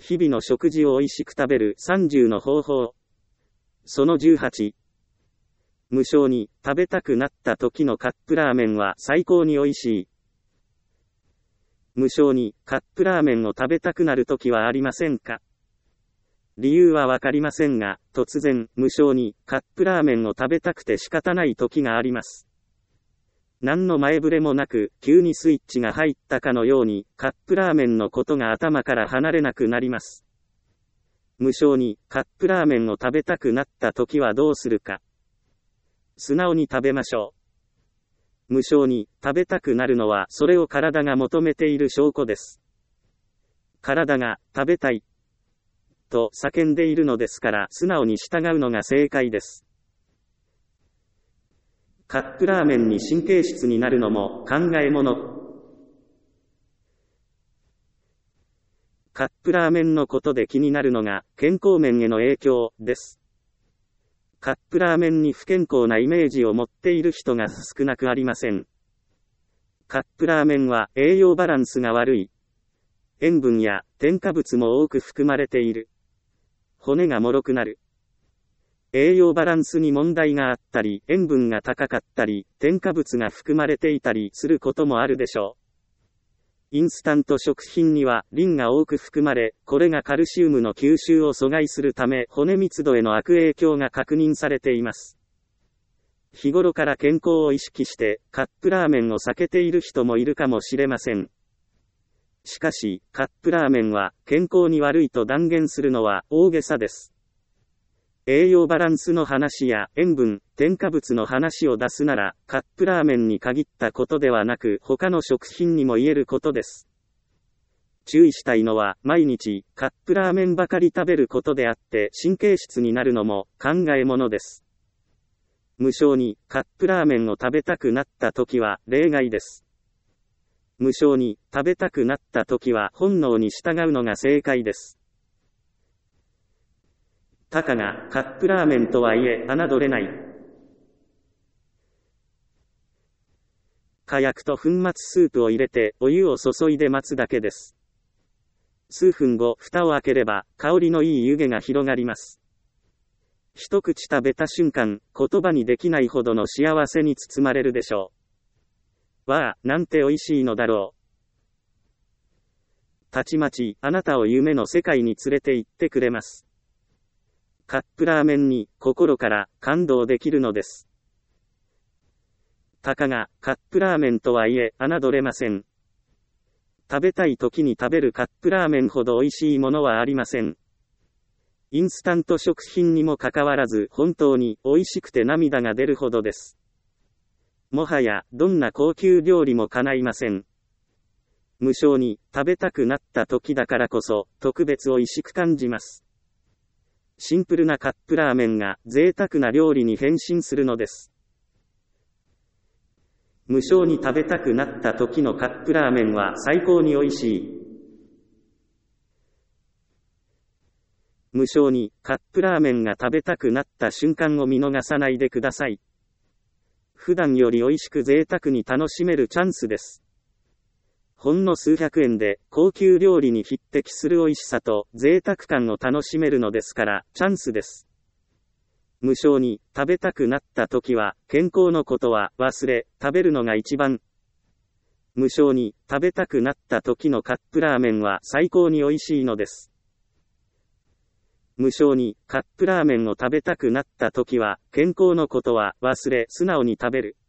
日々の食事を美味しく食べる30の方法。その18。無性に食べたくなった時のカップラーメンは最高に美味しい。無性にカップラーメンを食べたくなる時はありませんか？理由はわかりませんが、突然、無性にカップラーメンを食べたくて仕方ない時があります。何の前触れもなく、急にスイッチが入ったかのように、カップラーメンのことが頭から離れなくなります。無性にカップラーメンを食べたくなった時はどうするか。素直に食べましょう。無性に食べたくなるのは、それを体が求めている証拠です。体が食べたいと叫んでいるのですから、素直に従うのが正解です。カップラーメンに神経質になるのも考えもの。カップラーメンのことで気になるのが健康面への影響です。カップラーメンに不健康なイメージを持っている人が少なくありません。カップラーメンは栄養バランスが悪い。塩分や添加物も多く含まれている。骨が脆くなる。栄養バランスに問題があったり、塩分が高かったり、添加物が含まれていたりすることもあるでしょう。インスタント食品にはリンが多く含まれ、これがカルシウムの吸収を阻害するため、骨密度への悪影響が確認されています。日頃から健康を意識して、カップラーメンを避けている人もいるかもしれません。しかし、カップラーメンは健康に悪いと断言するのは大げさです。栄養バランスの話や塩分、添加物の話を出すなら、カップラーメンに限ったことではなく、他の食品にも言えることです。注意したいのは、毎日、カップラーメンばかり食べることであって、神経質になるのも考えものです。無性にカップラーメンを食べたくなった時は例外です。無性に食べたくなった時は本能に従うのが正解です。たかがカップラーメンとはいえ侮れない。火薬と粉末スープを入れてお湯を注いで待つだけです。数分後、蓋を開ければ香りのいい湯気が広がります。一口食べた瞬間、言葉にできないほどの幸せに包まれるでしょう。わあ、なんて美味しいのだろう。たちまち、あなたを夢の世界に連れて行ってくれます。カップラーメンに心から感動できるのです。たかがカップラーメンとはいえ侮れません。食べたい時に食べるカップラーメンほど美味しいものはありません。インスタント食品にもかかわらず本当に美味しくて涙が出るほどです。もはやどんな高級料理も叶いません。無性に食べたくなった時だからこそ特別美味しく感じます。シンプルなカップラーメンが贅沢な料理に変身するのです。無性に食べたくなった時のカップラーメンは最高に美味しい。無性にカップラーメンが食べたくなった瞬間を見逃さないでください。普段より美味しく贅沢に楽しめるチャンスです。ほんの数百円で高級料理に匹敵する美味しさと贅沢感を楽しめるのですからチャンスです。無性に食べたくなった時は健康のことは忘れ食べるのが一番。無性に食べたくなった時のカップラーメンは最高に美味しいのです。無性にカップラーメンを食べたくなった時は健康のことは忘れ素直に食べる。